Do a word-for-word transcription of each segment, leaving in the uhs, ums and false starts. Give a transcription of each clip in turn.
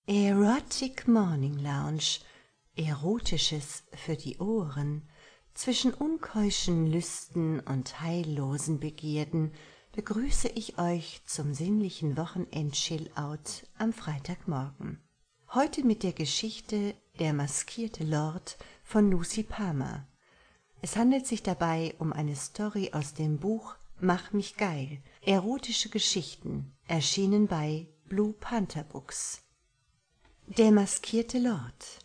Erotic Morning Lounge, Erotisches für die Ohren. Zwischen unkeuschen Lüsten und heillosen Begierden begrüße ich euch zum sinnlichen Wochenend-Chill-Out am Freitagmorgen. Heute mit der Geschichte Der maskierte Lord von Lucy Palmer. Es handelt sich dabei um eine Story aus dem Buch Mach mich geil, erotische Geschichten, erschienen bei Blue Panther Books. Der maskierte Lord.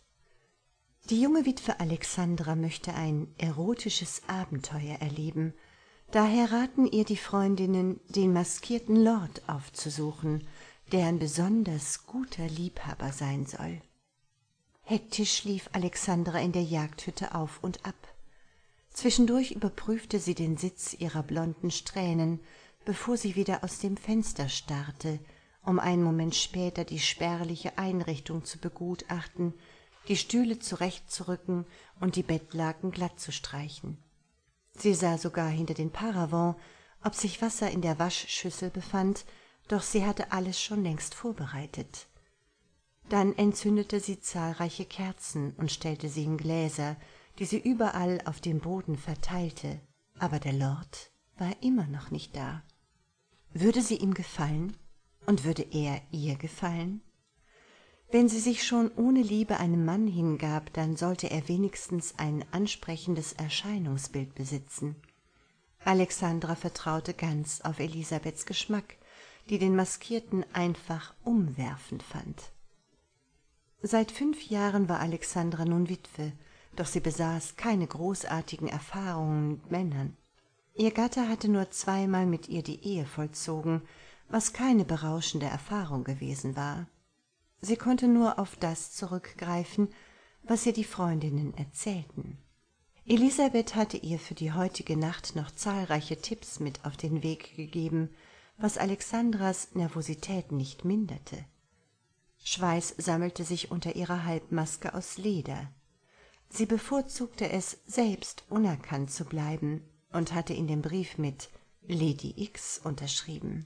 Die junge Witwe Alexandra möchte ein erotisches Abenteuer erleben. Daher raten ihr die Freundinnen, den maskierten Lord aufzusuchen, der ein besonders guter Liebhaber sein soll. Hektisch lief Alexandra in der Jagdhütte auf und ab. Zwischendurch überprüfte sie den Sitz ihrer blonden Strähnen, bevor sie wieder aus dem Fenster starrte, um einen Moment später die spärliche Einrichtung zu begutachten, die Stühle zurechtzurücken und die Bettlaken glatt zu streichen. Sie sah sogar hinter den Paravent, ob sich Wasser in der Waschschüssel befand, doch sie hatte alles schon längst vorbereitet. Dann entzündete sie zahlreiche Kerzen und stellte sie in Gläser, die sie überall auf dem Boden verteilte, aber der Lord war immer noch nicht da. Würde sie ihm gefallen? Und würde er ihr gefallen? Wenn sie sich schon ohne Liebe einem Mann hingab, dann sollte er wenigstens ein ansprechendes Erscheinungsbild besitzen. Alexandra vertraute ganz auf Elisabeths Geschmack, die den Maskierten einfach umwerfend fand. Seit fünf Jahren war Alexandra nun Witwe, doch sie besaß keine großartigen Erfahrungen mit Männern. Ihr Gatte hatte nur zweimal mit ihr die Ehe vollzogen, was keine berauschende Erfahrung gewesen war. Sie konnte nur auf das zurückgreifen, was ihr die Freundinnen erzählten. Elisabeth hatte ihr für die heutige Nacht noch zahlreiche Tipps mit auf den Weg gegeben, was Alexandras Nervosität nicht minderte. Schweiß sammelte sich unter ihrer Halbmaske aus Leder. Sie bevorzugte es, selbst unerkannt zu bleiben und hatte in dem Brief mit Lady X unterschrieben.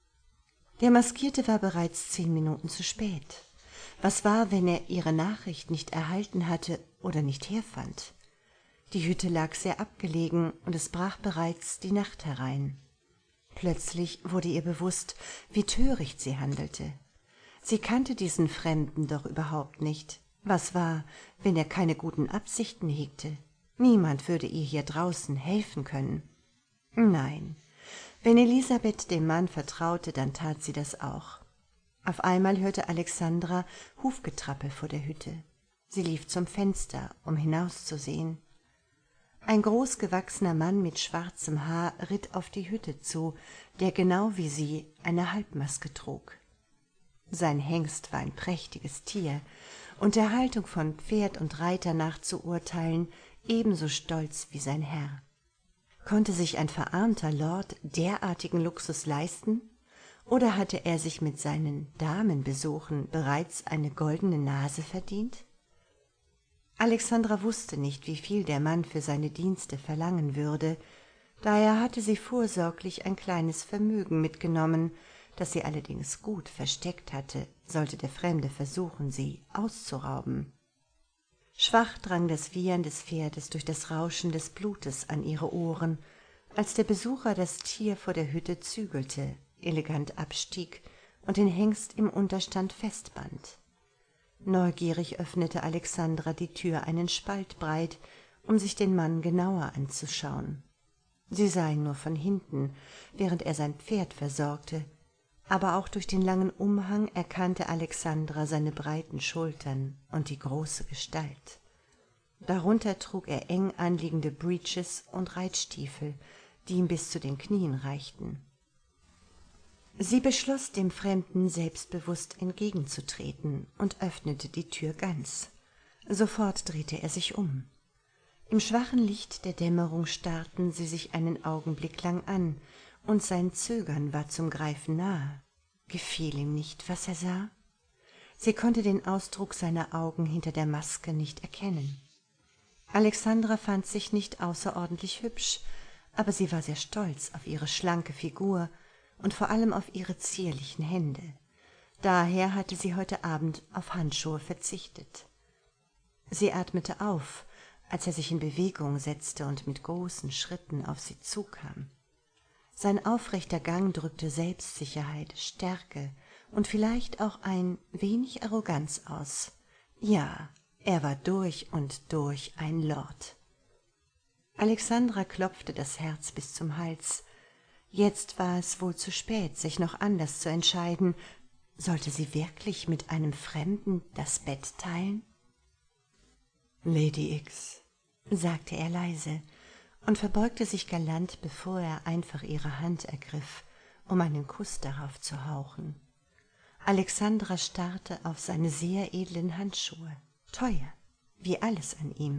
Der Maskierte war bereits zehn Minuten zu spät. Was war, wenn er ihre Nachricht nicht erhalten hatte oder nicht herfand? Die Hütte lag sehr abgelegen und es brach bereits die Nacht herein. Plötzlich wurde ihr bewusst, wie töricht sie handelte. Sie kannte diesen Fremden doch überhaupt nicht. Was war, wenn er keine guten Absichten hegte? Niemand würde ihr hier draußen helfen können. Nein. Wenn Elisabeth dem Mann vertraute, dann tat sie das auch. Auf einmal hörte Alexandra Hufgetrappel vor der Hütte. Sie lief zum Fenster, um hinauszusehen. Ein großgewachsener Mann mit schwarzem Haar ritt auf die Hütte zu, der genau wie sie eine Halbmaske trug. Sein Hengst war ein prächtiges Tier, und der Haltung von Pferd und Reiter nach zu urteilen, ebenso stolz wie sein Herr. Konnte sich ein verarmter Lord derartigen Luxus leisten, oder hatte er sich mit seinen Damenbesuchen bereits eine goldene Nase verdient? Alexandra wusste nicht, wie viel der Mann für seine Dienste verlangen würde, daher hatte sie vorsorglich ein kleines Vermögen mitgenommen, das sie allerdings gut versteckt hatte, sollte der Fremde versuchen, sie auszurauben. Schwach drang das Wiehern des Pferdes durch das Rauschen des Blutes an ihre Ohren, als der Besucher das Tier vor der Hütte zügelte, elegant abstieg und den Hengst im Unterstand festband. Neugierig öffnete Alexandra die Tür einen Spalt breit, um sich den Mann genauer anzuschauen. Sie sah ihn nur von hinten, während er sein Pferd versorgte, aber auch durch den langen Umhang erkannte Alexandra seine breiten Schultern und die große Gestalt. Darunter trug er eng anliegende Breeches und Reitstiefel, die ihm bis zu den Knien reichten. Sie beschloss, dem Fremden selbstbewusst entgegenzutreten und öffnete die Tür ganz. Sofort drehte er sich um. Im schwachen Licht der Dämmerung starrten sie sich einen Augenblick lang an, und sein Zögern war zum Greifen nahe. Gefiel ihm nicht, was er sah? Sie konnte den Ausdruck seiner Augen hinter der Maske nicht erkennen. Alexandra fand sich nicht außerordentlich hübsch, aber sie war sehr stolz auf ihre schlanke Figur und vor allem auf ihre zierlichen Hände. Daher hatte sie heute Abend auf Handschuhe verzichtet. Sie atmete auf, als er sich in Bewegung setzte und mit großen Schritten auf sie zukam. Sein aufrechter Gang drückte Selbstsicherheit, Stärke und vielleicht auch ein wenig Arroganz aus. Ja, er war durch und durch ein Lord. Alexandra klopfte das Herz bis zum Hals. Jetzt war es wohl zu spät, sich noch anders zu entscheiden. Sollte sie wirklich mit einem Fremden das Bett teilen? »Lady X«, sagte er leise und verbeugte sich galant, bevor er einfach ihre Hand ergriff, um einen Kuss darauf zu hauchen. Alexandra starrte auf seine sehr edlen Handschuhe, teuer, wie alles an ihm.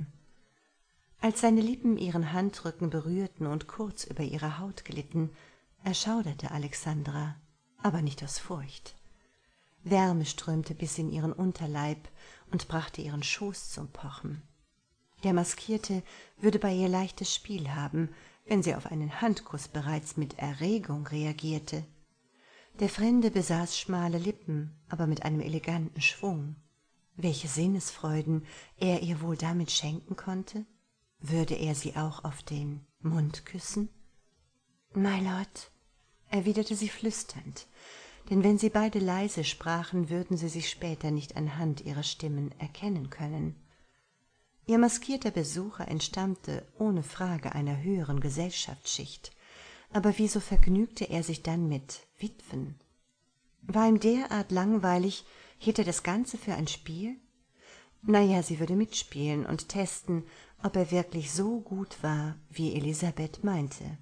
Als seine Lippen ihren Handrücken berührten und kurz über ihre Haut glitten, erschauderte Alexandra, aber nicht aus Furcht. Wärme strömte bis in ihren Unterleib und brachte ihren Schoß zum Pochen. Der Maskierte würde bei ihr leichtes Spiel haben, wenn sie auf einen Handkuss bereits mit Erregung reagierte. Der Fremde besaß schmale Lippen, aber mit einem eleganten Schwung. Welche Sinnesfreuden er ihr wohl damit schenken konnte? Würde er sie auch auf den Mund küssen? »My Lord«, erwiderte sie flüsternd, denn wenn sie beide leise sprachen, würden sie sich später nicht anhand ihrer Stimmen erkennen können. Ihr maskierter Besucher entstammte ohne Frage einer höheren Gesellschaftsschicht, aber wieso vergnügte er sich dann mit Witwen? War ihm derart langweilig, hielt er das Ganze für ein Spiel? Na ja, sie würde mitspielen und testen, ob er wirklich so gut war, wie Elisabeth meinte.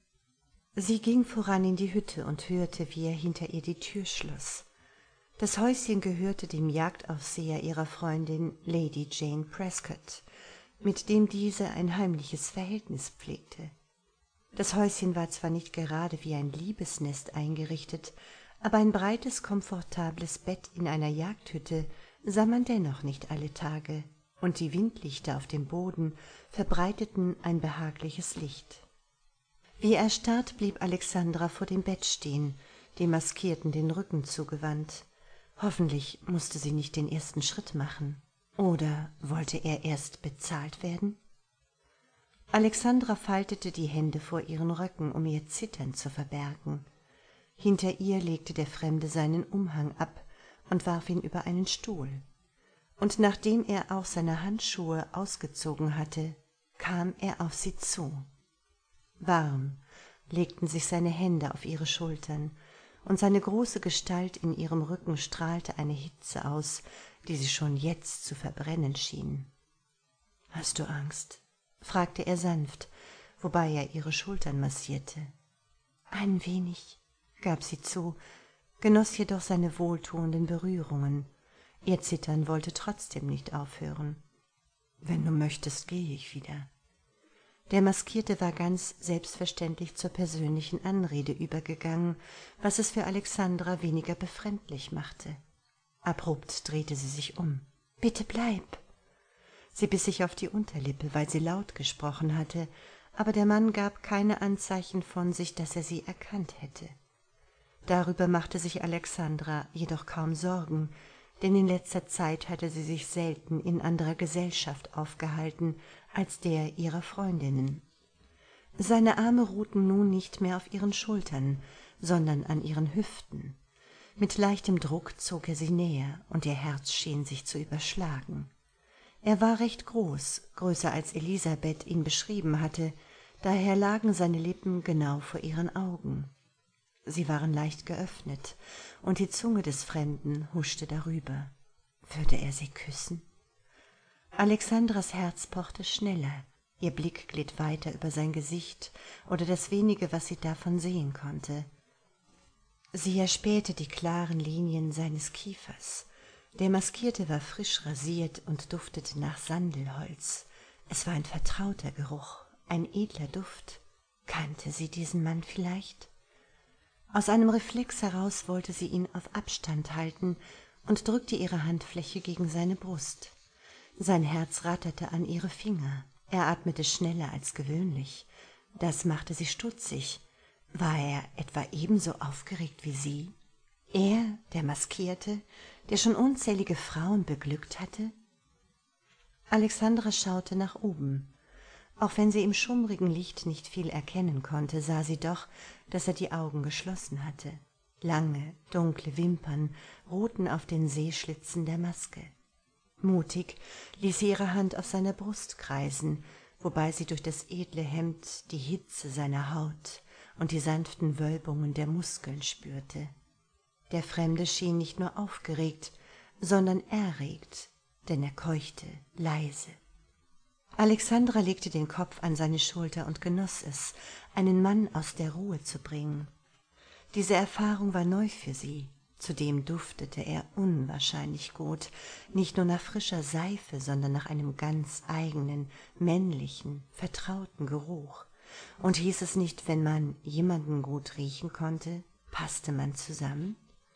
Sie ging voran in die Hütte und hörte, wie er hinter ihr die Tür schloss. Das Häuschen gehörte dem Jagdaufseher ihrer Freundin Lady Jane Prescott, mit dem diese ein heimliches Verhältnis pflegte. Das Häuschen war zwar nicht gerade wie ein Liebesnest eingerichtet, aber ein breites, komfortables Bett in einer Jagdhütte sah man dennoch nicht alle Tage, und die Windlichter auf dem Boden verbreiteten ein behagliches Licht. Wie erstarrt blieb Alexandra vor dem Bett stehen, dem Maskierten den Rücken zugewandt. Hoffentlich musste sie nicht den ersten Schritt machen. Oder wollte er erst bezahlt werden? Alexandra faltete die Hände vor ihren Röcken, um ihr Zittern zu verbergen. Hinter ihr legte der Fremde seinen Umhang ab und warf ihn über einen Stuhl. Und nachdem er auch seine Handschuhe ausgezogen hatte, kam er auf sie zu. Warm legten sich seine Hände auf ihre Schultern, und seine große Gestalt in ihrem Rücken strahlte eine Hitze aus, die sie schon jetzt zu verbrennen schien. »Hast du Angst?« fragte er sanft, wobei er ihre Schultern massierte. »Ein wenig«, gab sie zu, genoss jedoch seine wohltuenden Berührungen. Ihr Zittern wollte trotzdem nicht aufhören. »Wenn du möchtest, gehe ich wieder.« Der Maskierte war ganz selbstverständlich zur persönlichen Anrede übergegangen, was es für Alexandra weniger befremdlich machte. Abrupt drehte sie sich um. »Bitte bleib!« Sie biss sich auf die Unterlippe, weil sie laut gesprochen hatte, aber der Mann gab keine Anzeichen von sich, dass er sie erkannt hätte. Darüber machte sich Alexandra jedoch kaum Sorgen, denn in letzter Zeit hatte sie sich selten in anderer Gesellschaft aufgehalten als der ihrer Freundinnen. Seine Arme ruhten nun nicht mehr auf ihren Schultern, sondern an ihren Hüften. Mit leichtem Druck zog er sie näher, und ihr Herz schien sich zu überschlagen. Er war recht groß, größer als Elisabeth ihn beschrieben hatte, daher lagen seine Lippen genau vor ihren Augen. Sie waren leicht geöffnet, und die Zunge des Fremden huschte darüber. Würde er sie küssen? Alexandras Herz pochte schneller, ihr Blick glitt weiter über sein Gesicht oder das wenige, was sie davon sehen konnte. Sie erspähte die klaren Linien seines Kiefers. Der Maskierte war frisch rasiert und duftete nach Sandelholz. Es war ein vertrauter Geruch, ein edler Duft. Kannte sie diesen Mann vielleicht? Aus einem Reflex heraus wollte sie ihn auf Abstand halten und drückte ihre Handfläche gegen seine Brust. Sein Herz ratterte an ihre Finger. Er atmete schneller als gewöhnlich. Das machte sie stutzig. War er etwa ebenso aufgeregt wie sie? Er, der Maskierte, der schon unzählige Frauen beglückt hatte? Alexandra schaute nach oben. Auch wenn sie im schummrigen Licht nicht viel erkennen konnte, sah sie doch, dass er die Augen geschlossen hatte. Lange, dunkle Wimpern ruhten auf den Sehschlitzen der Maske. Mutig ließ sie ihre Hand auf seiner Brust kreisen, wobei sie durch das edle Hemd die Hitze seiner Haut und die sanften Wölbungen der Muskeln spürte. Der Fremde schien nicht nur aufgeregt, sondern erregt, denn er keuchte leise. Alexandra legte den Kopf an seine Schulter und genoss es, einen Mann aus der Ruhe zu bringen. Diese Erfahrung war neu für sie. Zudem duftete er unwahrscheinlich gut, nicht nur nach frischer Seife, sondern nach einem ganz eigenen, männlichen, vertrauten Geruch. Und hieß es nicht, wenn man jemanden gut riechen konnte, passte man zusammen?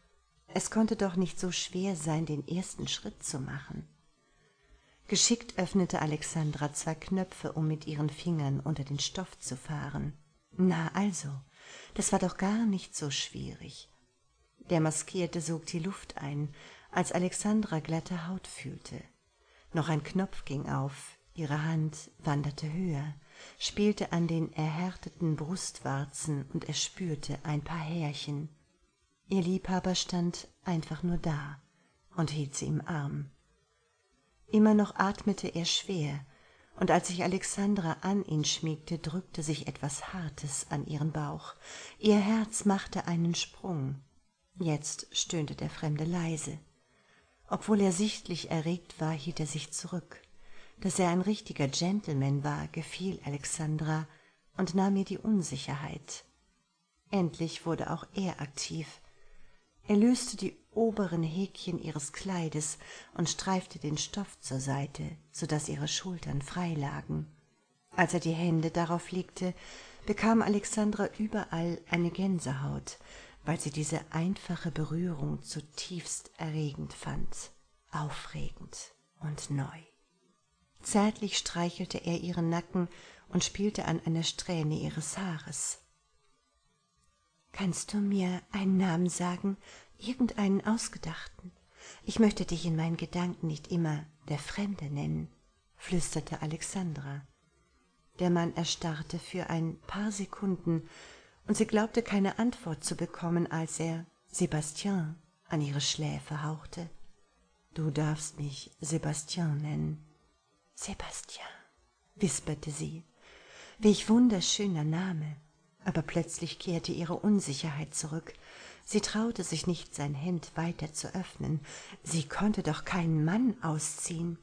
Es konnte doch nicht so schwer sein, den ersten Schritt zu machen. Geschickt öffnete Alexandra zwei Knöpfe, um mit ihren Fingern unter den Stoff zu fahren. Na also, das war doch gar nicht so schwierig. Der Maskierte sog die Luft ein, als Alexandra glatte Haut fühlte. Noch ein Knopf ging auf, ihre Hand wanderte höher, spielte an den erhärteten Brustwarzen und er spürte ein paar Härchen. Ihr Liebhaber stand einfach nur da und hielt sie im Arm. Immer noch atmete er schwer, und als sich Alexandra an ihn schmiegte, drückte sich etwas Hartes an ihren Bauch. Ihr Herz machte einen Sprung. Jetzt stöhnte der Fremde leise. Obwohl er sichtlich erregt war, hielt er sich zurück. Dass er ein richtiger Gentleman war, gefiel Alexandra und nahm ihr die Unsicherheit. Endlich wurde auch er aktiv. Er löste die oberen Häkchen ihres Kleides und streifte den Stoff zur Seite, so daß ihre Schultern frei lagen. Als er die Hände darauf legte, bekam Alexandra überall eine Gänsehaut, weil sie diese einfache Berührung zutiefst erregend fand, aufregend und neu. Zärtlich streichelte er ihren Nacken und spielte an einer Strähne ihres Haares. »Kannst du mir einen Namen sagen, irgendeinen ausgedachten? Ich möchte dich in meinen Gedanken nicht immer der Fremde nennen«, flüsterte Alexandra. Der Mann erstarrte für ein paar Sekunden, und sie glaubte keine Antwort zu bekommen, als er Sebastian an ihre Schläfe hauchte. »Du darfst mich Sebastian nennen.« »Sebastian«, wisperte sie. »Welch wunderschöner Name!« Aber plötzlich kehrte ihre Unsicherheit zurück. Sie traute sich nicht, sein Hemd weiter zu öffnen. Sie konnte doch keinen Mann ausziehen.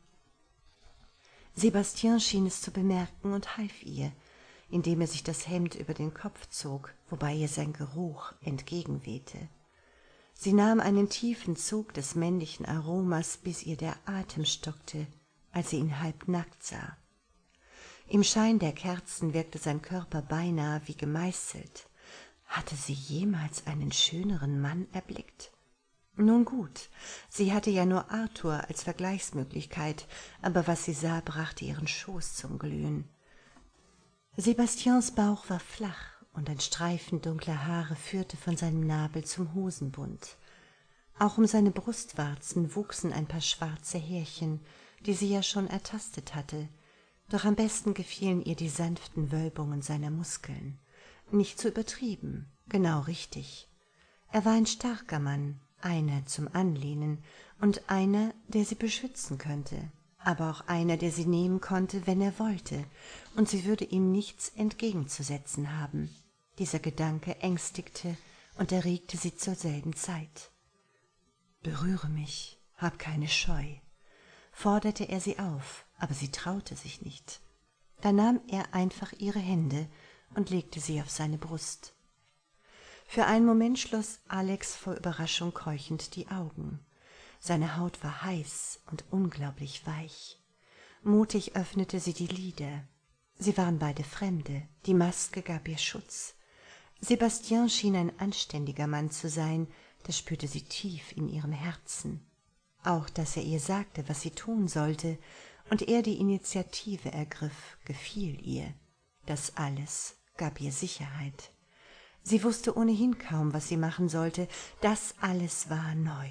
Sebastian schien es zu bemerken und half ihr, indem er sich das Hemd über den Kopf zog, wobei ihr sein Geruch entgegenwehte. Sie nahm einen tiefen Zug des männlichen Aromas, bis ihr der Atem stockte, als sie ihn halbnackt sah. Im Schein der Kerzen wirkte sein Körper beinahe wie gemeißelt. Hatte sie jemals einen schöneren Mann erblickt? Nun gut, sie hatte ja nur Arthur als Vergleichsmöglichkeit, aber was sie sah, brachte ihren Schoß zum Glühen. Sebastians Bauch war flach, und ein Streifen dunkler Haare führte von seinem Nabel zum Hosenbund. Auch um seine Brustwarzen wuchsen ein paar schwarze Härchen, die sie ja schon ertastet hatte, doch am besten gefielen ihr die sanften Wölbungen seiner Muskeln. Nicht zu übertrieben, genau richtig. Er war ein starker Mann, einer zum Anlehnen und einer, der sie beschützen könnte, aber auch einer, der sie nehmen konnte, wenn er wollte, und sie würde ihm nichts entgegenzusetzen haben. Dieser Gedanke ängstigte und erregte sie zur selben Zeit. »Berühre mich, hab keine Scheu«, forderte er sie auf, aber sie traute sich nicht. Da nahm er einfach ihre Hände und legte sie auf seine Brust. Für einen Moment schloss Alex vor Überraschung keuchend die Augen. Seine Haut war heiß und unglaublich weich. Mutig öffnete sie die Lider. Sie waren beide Fremde, die Maske gab ihr Schutz. Sebastian schien ein anständiger Mann zu sein, das spürte sie tief in ihrem Herzen. Auch, dass er ihr sagte, was sie tun sollte, und er die Initiative ergriff, gefiel ihr. Das alles gab ihr Sicherheit. Sie wusste ohnehin kaum, was sie machen sollte, das alles war neu.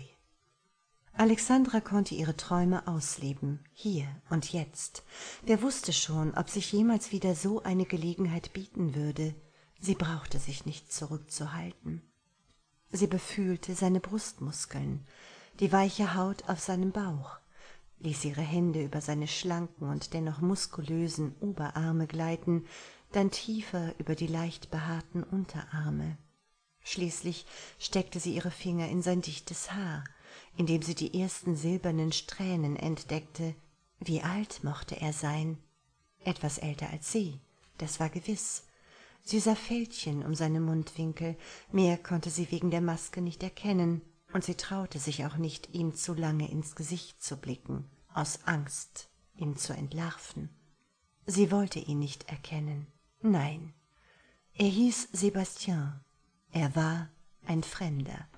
Alexandra konnte ihre Träume ausleben, hier und jetzt. Wer wusste schon, ob sich jemals wieder so eine Gelegenheit bieten würde? Sie brauchte sich nicht zurückzuhalten. Sie befühlte seine Brustmuskeln, die weiche Haut auf seinem Bauch, ließ ihre Hände über seine schlanken und dennoch muskulösen Oberarme gleiten, dann tiefer über die leicht behaarten Unterarme. Schließlich steckte sie ihre Finger in sein dichtes Haar, in dem sie die ersten silbernen Strähnen entdeckte. Wie alt mochte er sein? Etwas älter als sie, das war gewiss. Sie sah Fältchen um seine Mundwinkel, mehr konnte sie wegen der Maske nicht erkennen, und sie traute sich auch nicht, ihm zu lange ins Gesicht zu blicken, aus Angst, ihn zu entlarven. Sie wollte ihn nicht erkennen. Nein, er hieß Sebastian, er war ein Fremder.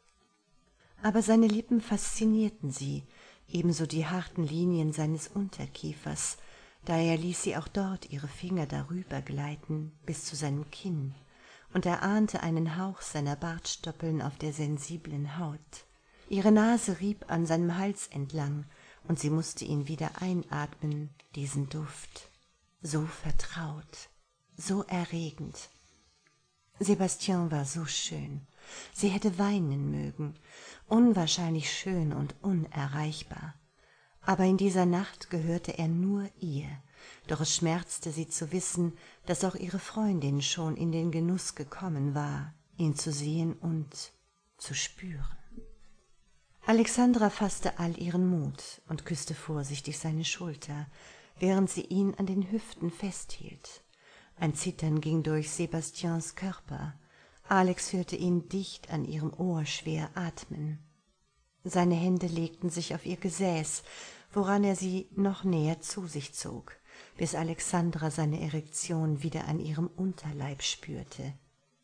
Aber seine Lippen faszinierten sie, ebenso die harten Linien seines Unterkiefers, daher ließ sie auch dort ihre Finger darüber gleiten bis zu seinem Kinn, und er ahnte einen Hauch seiner Bartstoppeln auf der sensiblen Haut. Ihre Nase rieb an seinem Hals entlang, und sie mußte ihn wieder einatmen, diesen Duft, so vertraut, so erregend. Sebastian war so schön, sie hätte weinen mögen, unwahrscheinlich schön und unerreichbar. Aber in dieser Nacht gehörte er nur ihr, doch es schmerzte sie zu wissen, dass auch ihre Freundin schon in den Genuss gekommen war, ihn zu sehen und zu spüren. Alexandra fasste all ihren Mut und küsste vorsichtig seine Schulter, während sie ihn an den Hüften festhielt. Ein Zittern ging durch Sebastians Körper. Alex hörte ihn dicht an ihrem Ohr schwer atmen. Seine Hände legten sich auf ihr Gesäß, woran er sie noch näher zu sich zog, bis Alexandra seine Erektion wieder an ihrem Unterleib spürte.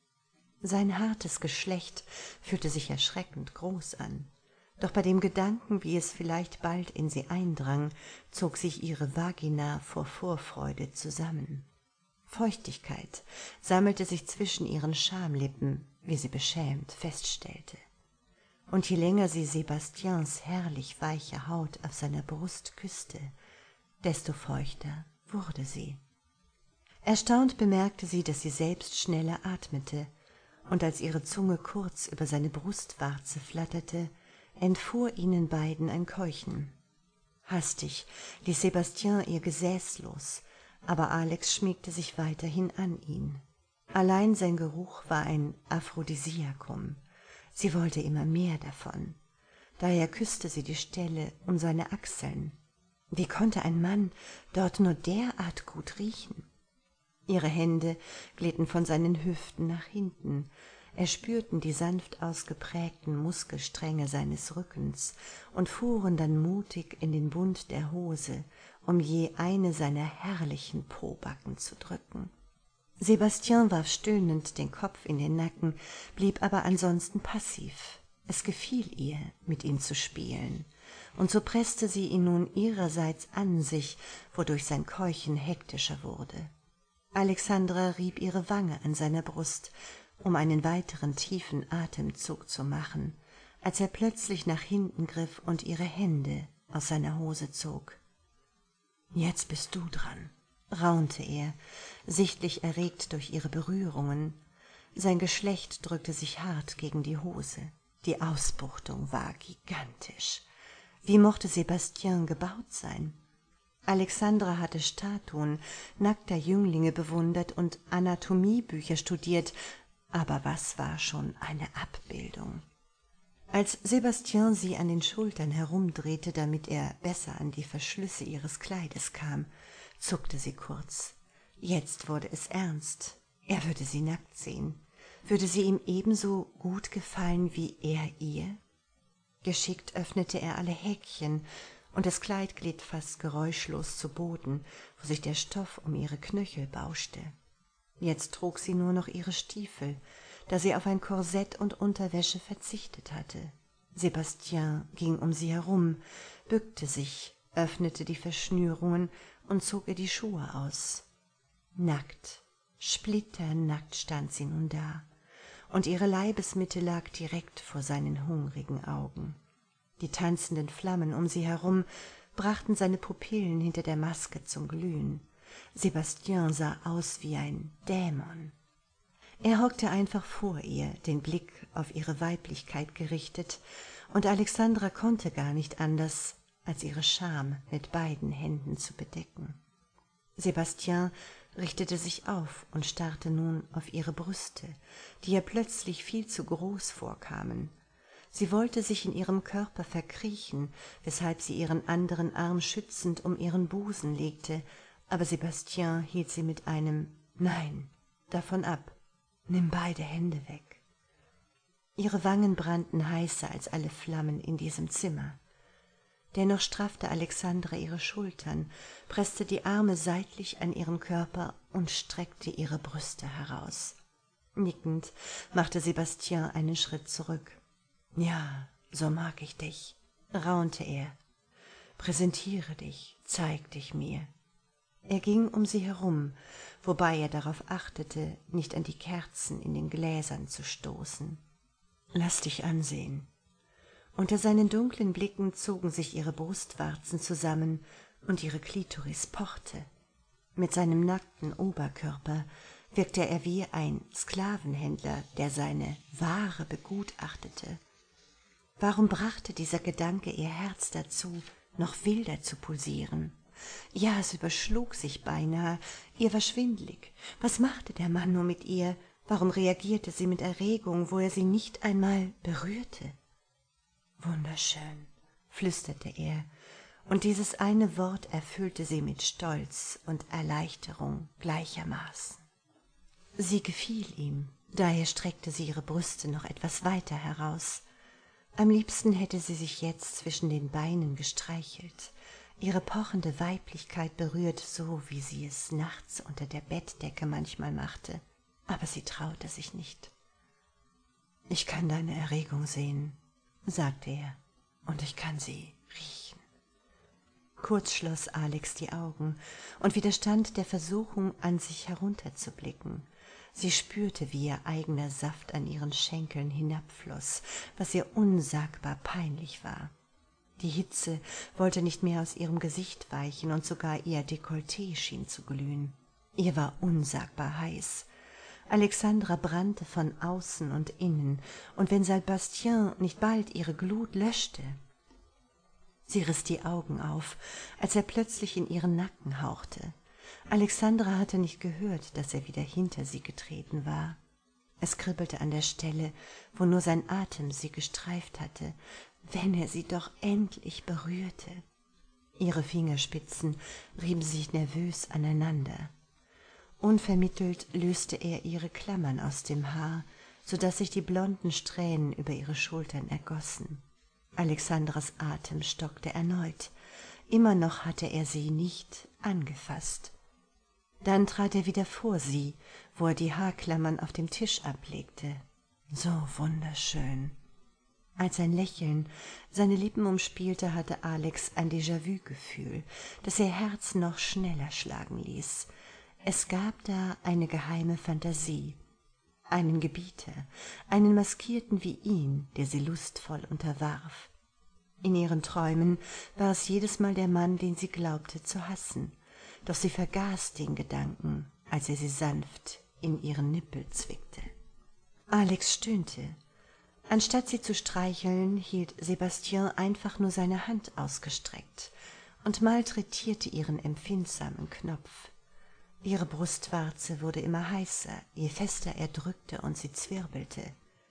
Sein hartes Geschlecht fühlte sich erschreckend groß an, doch bei dem Gedanken, wie es vielleicht bald in sie eindrang, zog sich ihre Vagina vor Vorfreude zusammen. Feuchtigkeit sammelte sich zwischen ihren Schamlippen, wie sie beschämt feststellte. Und je länger sie Sebastians herrlich weiche Haut auf seiner Brust küsste, desto feuchter wurde sie. Erstaunt bemerkte sie, dass sie selbst schneller atmete, und als ihre Zunge kurz über seine Brustwarze flatterte, entfuhr ihnen beiden ein Keuchen. Hastig ließ Sebastian ihr Gesäß los, aber Alex schmiegte sich weiterhin an ihn. Allein sein Geruch war ein Aphrodisiakum. Sie wollte immer mehr davon. Daher küsste sie die Stelle um seine Achseln. Wie konnte ein Mann dort nur derart gut riechen? Ihre Hände glitten von seinen Hüften nach hinten, erspürten die sanft ausgeprägten Muskelstränge seines Rückens und fuhren dann mutig in den Bund der Hose, um je eine seiner herrlichen Pobacken zu drücken. Sebastian warf stöhnend den Kopf in den Nacken, blieb aber ansonsten passiv. Es gefiel ihr, mit ihm zu spielen, und so presste sie ihn nun ihrerseits an sich, wodurch sein Keuchen hektischer wurde. Alexandra rieb ihre Wange an seiner Brust, um einen weiteren tiefen Atemzug zu machen, als er plötzlich nach hinten griff und ihre Hände aus seiner Hose zog. »Jetzt bist du dran«, raunte er, sichtlich erregt durch ihre Berührungen. Sein Geschlecht drückte sich hart gegen die Hose. Die Ausbuchtung war gigantisch. Wie mochte Sebastian gebaut sein? Alexandra hatte Statuen nackter Jünglinge bewundert und Anatomiebücher studiert, aber was war schon eine Abbildung? Als Sebastian sie an den Schultern herumdrehte, damit er besser an die Verschlüsse ihres Kleides kam, zuckte sie kurz. Jetzt wurde es ernst. Er würde sie nackt sehen. Würde sie ihm ebenso gut gefallen wie er ihr? Geschickt öffnete er alle Häkchen, und das Kleid glitt fast geräuschlos zu Boden, wo sich der Stoff um ihre Knöchel bauschte. Jetzt trug sie nur noch ihre Stiefel, da sie auf ein Korsett und Unterwäsche verzichtet hatte. Sebastian ging um sie herum, bückte sich, öffnete die Verschnürungen und zog ihr die Schuhe aus. Nackt, splitternackt stand sie nun da, und ihre Leibesmitte lag direkt vor seinen hungrigen Augen. Die tanzenden Flammen um sie herum brachten seine Pupillen hinter der Maske zum Glühen. Sebastian sah aus wie ein Dämon. Er hockte einfach vor ihr, den Blick auf ihre Weiblichkeit gerichtet, und Alexandra konnte gar nicht anders, als ihre Scham mit beiden Händen zu bedecken. Sebastian richtete sich auf und starrte nun auf ihre Brüste, die ihr plötzlich viel zu groß vorkamen. Sie wollte sich in ihrem Körper verkriechen, weshalb sie ihren anderen Arm schützend um ihren Busen legte, aber Sebastian hielt sie mit einem »Nein, davon ab, nimm beide Hände weg.« Ihre Wangen brannten heißer als alle Flammen in diesem Zimmer. Dennoch straffte Alexandra ihre Schultern, presste die Arme seitlich an ihren Körper und streckte ihre Brüste heraus. Nickend machte Sebastian einen Schritt zurück. »Ja, so mag ich dich«, raunte er. »Präsentiere dich, zeig dich mir.« Er ging um sie herum, wobei er darauf achtete, nicht an die Kerzen in den Gläsern zu stoßen. »Lass dich ansehen.« Unter seinen dunklen Blicken zogen sich ihre Brustwarzen zusammen und ihre Klitoris pochte. Mit seinem nackten Oberkörper wirkte er wie ein Sklavenhändler, der seine Ware begutachtete. Warum brachte dieser Gedanke ihr Herz dazu, noch wilder zu pulsieren? Ja, es überschlug sich beinahe, ihr war schwindlig. Was machte der Mann nur mit ihr? Warum reagierte sie mit Erregung, wo er sie nicht einmal berührte? »Wunderschön«, flüsterte er, und dieses eine Wort erfüllte sie mit Stolz und Erleichterung gleichermaßen. Sie gefiel ihm, daher streckte sie ihre Brüste noch etwas weiter heraus. Am liebsten hätte sie sich jetzt zwischen den Beinen gestreichelt, ihre pochende Weiblichkeit berührt, so wie sie es nachts unter der Bettdecke manchmal machte, aber sie traute sich nicht. »Ich kann deine Erregung sehen«, sagte er, »und ich kann sie riechen.« Kurz schloss Alex die Augen und widerstand der Versuchung, an sich herunterzublicken. Sie spürte, wie ihr eigener Saft an ihren Schenkeln hinabfloß, was ihr unsagbar peinlich war. Die Hitze wollte nicht mehr aus ihrem Gesicht weichen, und sogar ihr Dekolleté schien zu glühen. Ihr war unsagbar heiß. Alexandra brannte von außen und innen, und wenn Sebastian nicht bald ihre Glut löschte. Sie riss die Augen auf, als er plötzlich in ihren Nacken hauchte. Alexandra hatte nicht gehört, dass er wieder hinter sie getreten war. Es kribbelte an der Stelle, wo nur sein Atem sie gestreift hatte, wenn er sie doch endlich berührte. Ihre Fingerspitzen rieben sich nervös aneinander. Unvermittelt löste er ihre Klammern aus dem Haar, so daß sich die blonden Strähnen über ihre Schultern ergossen. Alexandras Atem stockte erneut. Immer noch hatte er sie nicht angefasst. Dann trat er wieder vor sie, wo er die Haarklammern auf dem Tisch ablegte. So wunderschön. Als ein Lächeln seine Lippen umspielte, hatte Alex ein Déjà-vu-Gefühl, das ihr Herz noch schneller schlagen ließ. Es gab da eine geheime Fantasie, einen Gebieter, einen Maskierten wie ihn, der sie lustvoll unterwarf. In ihren Träumen war es jedes Mal der Mann, den sie glaubte zu hassen, doch sie vergaß den Gedanken, als er sie sanft in ihren Nippel zwickte. Alex stöhnte. Anstatt sie zu streicheln, hielt Sebastian einfach nur seine Hand ausgestreckt und malträtierte ihren empfindsamen Knopf. Ihre Brustwarze wurde immer heißer, je fester er drückte und sie zwirbelte.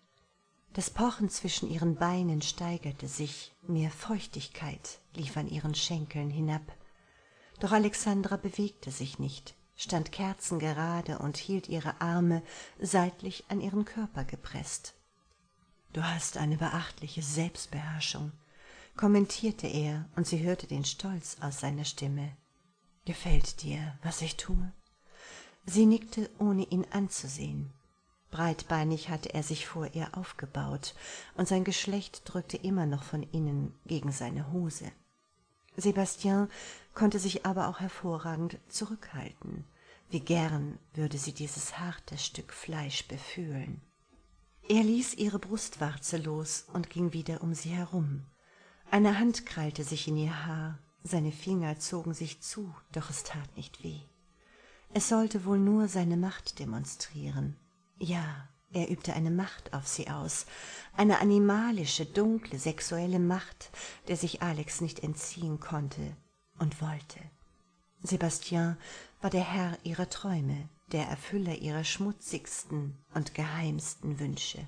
Das Pochen zwischen ihren Beinen steigerte sich, mehr Feuchtigkeit lief an ihren Schenkeln hinab. Doch Alexandra bewegte sich nicht, stand kerzengerade und hielt ihre Arme seitlich an ihren Körper gepresst. »Du hast eine beachtliche Selbstbeherrschung«, kommentierte er, und sie hörte den Stolz aus seiner Stimme. »Gefällt dir, was ich tue?« Sie nickte, ohne ihn anzusehen. Breitbeinig hatte er sich vor ihr aufgebaut, und sein Geschlecht drückte immer noch von innen gegen seine Hose. Sebastian konnte sich aber auch hervorragend zurückhalten. Wie gern würde sie dieses harte Stück Fleisch befühlen. Er ließ ihre Brustwarze los und ging wieder um sie herum. Eine Hand krallte sich in ihr Haar, seine Finger zogen sich zu, doch es tat nicht weh. Es sollte wohl nur seine Macht demonstrieren. Ja, er übte eine Macht auf sie aus, eine animalische, dunkle, sexuelle Macht, der sich Alex nicht entziehen konnte und wollte. Sebastien war der Herr ihrer Träume, der Erfüller ihrer schmutzigsten und geheimsten Wünsche.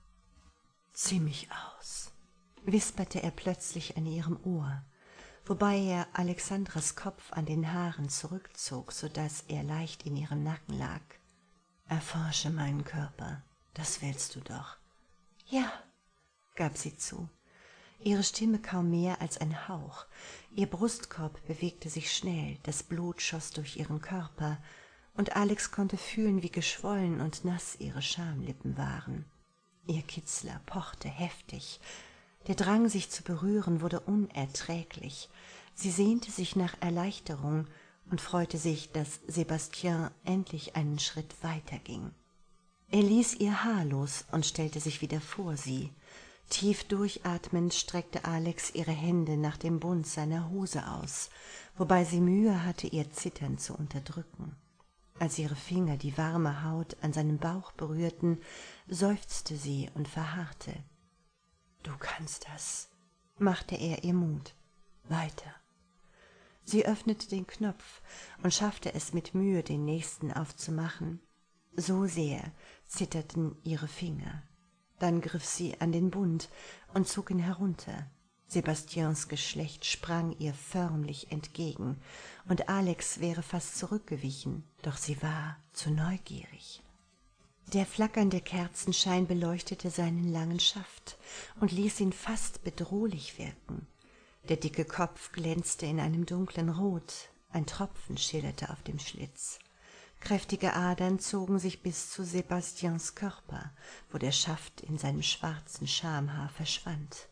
»Zieh mich aus«, wisperte er plötzlich an ihrem Ohr, wobei er Alexandras Kopf an den Haaren zurückzog, so daß er leicht in ihrem Nacken lag. »Erforsche meinen Körper, das willst du doch.« »Ja«, gab sie zu, ihre Stimme kaum mehr als ein Hauch. Ihr Brustkorb bewegte sich schnell, das Blut schoss durch ihren Körper, und Alex konnte fühlen, wie geschwollen und nass ihre Schamlippen waren. Ihr Kitzler pochte heftig. Der Drang, sich zu berühren, wurde unerträglich. Sie sehnte sich nach Erleichterung und freute sich, dass Sebastien endlich einen Schritt weiter ging. Er ließ ihr Haar los und stellte sich wieder vor sie. Tief durchatmend streckte Alex ihre Hände nach dem Bund seiner Hose aus, wobei sie Mühe hatte, ihr Zittern zu unterdrücken. Als ihre Finger die warme Haut an seinem Bauch berührten, seufzte sie und verharrte. »Du kannst das«, machte er ihr Mut. »Weiter.« Sie öffnete den Knopf und schaffte es mit Mühe, den nächsten aufzumachen. So sehr zitterten ihre Finger. Dann griff sie an den Bund und zog ihn herunter. Sebastiens Geschlecht sprang ihr förmlich entgegen, und Alex wäre fast zurückgewichen, doch sie war zu neugierig. Der flackernde Kerzenschein beleuchtete seinen langen Schaft und ließ ihn fast bedrohlich wirken. Der dicke Kopf glänzte in einem dunklen Rot, ein Tropfen schillerte auf dem Schlitz. Kräftige Adern zogen sich bis zu Sebastiens Körper, wo der Schaft in seinem schwarzen Schamhaar verschwand.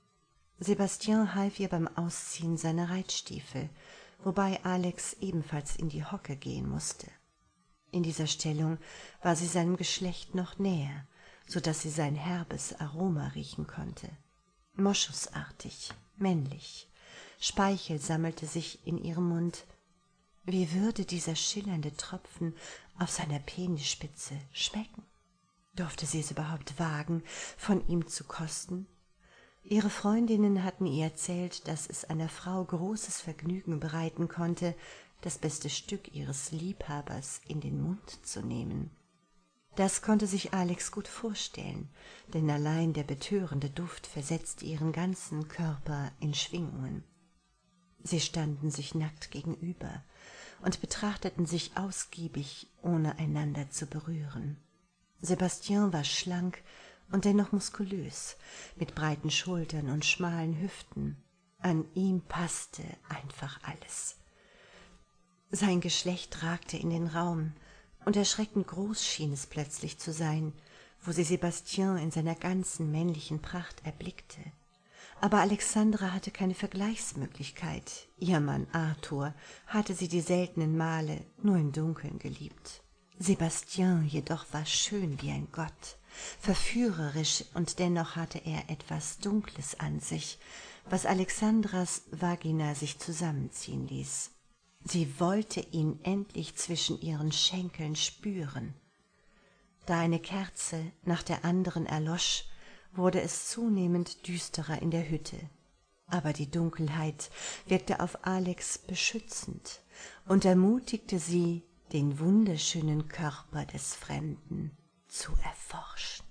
Sebastien half ihr beim Ausziehen seiner Reitstiefel, wobei Alex ebenfalls in die Hocke gehen musste. In dieser Stellung war sie seinem Geschlecht noch näher, so daß sie sein herbes Aroma riechen konnte. Moschusartig, männlich. Speichel sammelte sich in ihrem Mund. Wie würde dieser schillernde Tropfen auf seiner Penisspitze schmecken? Durfte sie es überhaupt wagen, von ihm zu kosten? Ihre Freundinnen hatten ihr erzählt, dass es einer Frau großes Vergnügen bereiten konnte, das beste Stück ihres Liebhabers in den Mund zu nehmen. Das konnte sich Alex gut vorstellen, denn allein der betörende Duft versetzte ihren ganzen Körper in Schwingungen. Sie standen sich nackt gegenüber und betrachteten sich ausgiebig, ohne einander zu berühren. Sebastien war schlank und dennoch muskulös, mit breiten Schultern und schmalen Hüften. An ihm passte einfach alles. Sein Geschlecht ragte in den Raum, und erschreckend groß schien es plötzlich zu sein, wo sie Sebastien in seiner ganzen männlichen Pracht erblickte. Aber Alexandra hatte keine Vergleichsmöglichkeit. Ihr Mann Arthur hatte sie die seltenen Male nur im Dunkeln geliebt. Sebastien jedoch war schön wie ein Gott, verführerisch, und dennoch hatte er etwas Dunkles an sich, was Alexandras Vagina sich zusammenziehen ließ. Sie wollte ihn endlich zwischen ihren Schenkeln spüren. Da eine Kerze nach der anderen erlosch, wurde es zunehmend düsterer in der Hütte. Aber die Dunkelheit wirkte auf Alex beschützend und ermutigte sie, den wunderschönen Körper des Fremden zu erforschen.